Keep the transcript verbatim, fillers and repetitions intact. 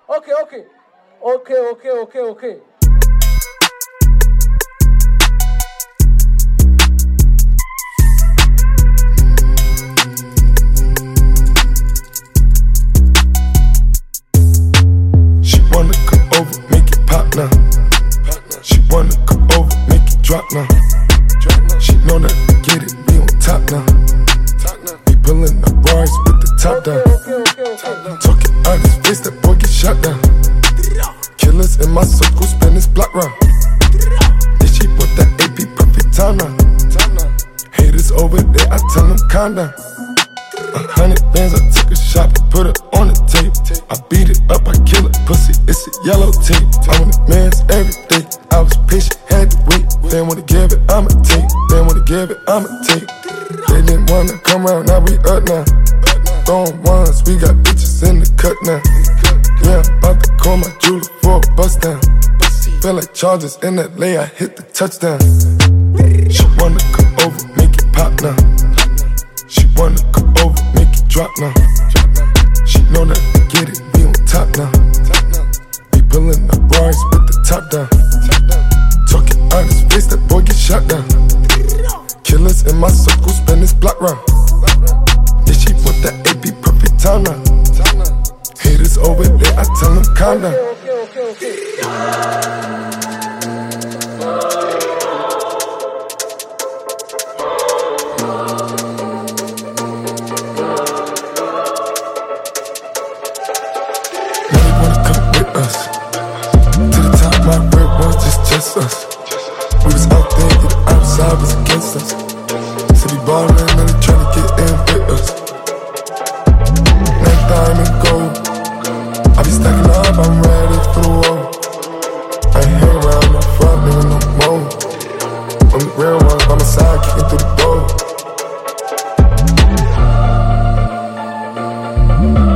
Okay, okay. Okay, okay, okay, okay. She wanna come over, make it pop now. She wanna come over, make it drop now. She know that we get it, we on top now. We pulling the bars with the top down. Talking out his face, that boy get shot down. Killers in my circle, spin this block round. Yeah, she put that A P perfect time now. Haters over there, I tell them calm down. A hundred bands, I took a shot, put it on the tape. I beat it up, I kill it, pussy, it's a yellow tape. I'm with mans every day, I was patient, had to wait. They wanna give it, I'ma take. They wanna give it, I'ma take. They didn't wanna come around, now we up now. Throwing ones, we got bitches in the cut now. Yeah, I'm about to call my jeweler for a bust down. Feel like Chargers in L A, I hit the touchdown. She wanna come over, make it pop now. She wanna come over, make it drop now. She know that we get it, we on top now. We pulling the bars with the top down. Talking out his face, that boy get shot down. Killers in my circle, spin this block round. Yeah, she put that A P perfect time now. Haters over there, I tell them calm down. Okay, okay, okay, okay. Us. We was out there, yeah, the outside was against us. City ballin' and they tryna get in with us. Next diamond gold, I be stacking up, I'm ready for the war. I ain't hang around my front nigga no more. I'm the real one by my side, kicking through the door.